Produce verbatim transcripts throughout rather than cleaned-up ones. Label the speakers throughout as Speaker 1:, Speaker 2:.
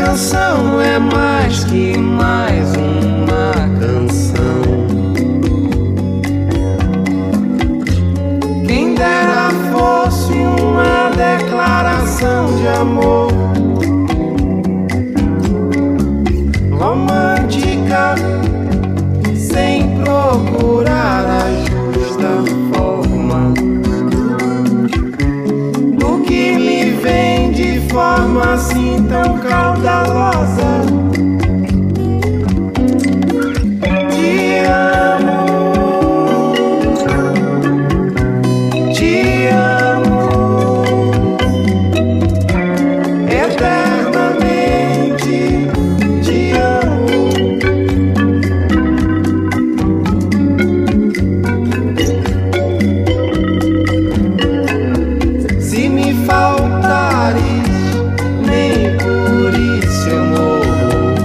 Speaker 1: canção é mais que mais uma canção. Quem dera fosse uma declaração de amor romântica, sem procurar a justa forma do que me vem de forma assim tão caudalosa. Te amo, te amo eternamente, te amo. Se me faltares, nem por isso eu morro.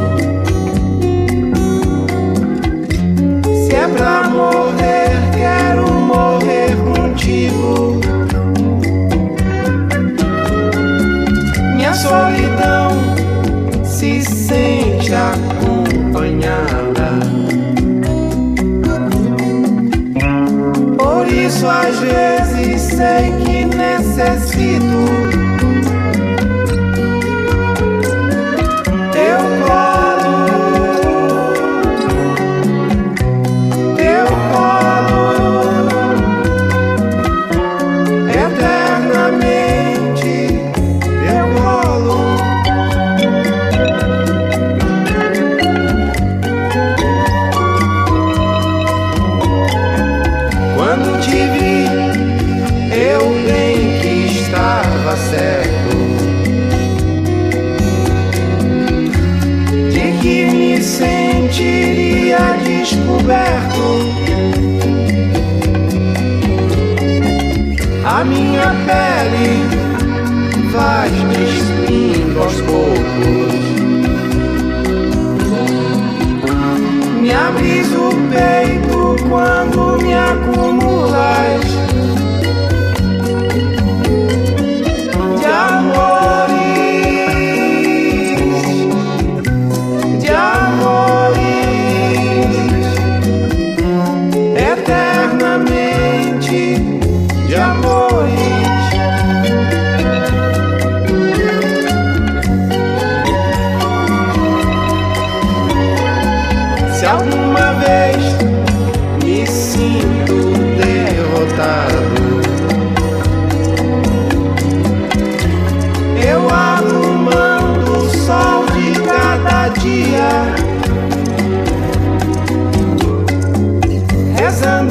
Speaker 1: Se é pra morrer, quero morrer contigo. Minha solidão se sente acompanhada. Por isso às vezes sei que necessito teu colo, teu colo, eternamente teu colo. Quando te vi, eu bem que estava certo de que me sentiria descoberto. A minha pele vai despindo aos poucos. Me abris o peito quando me acumulas de amores, de amores, eternamente de amores. Se alguma vez me sinto derrotado, eu abro mão do sol de cada dia, rezando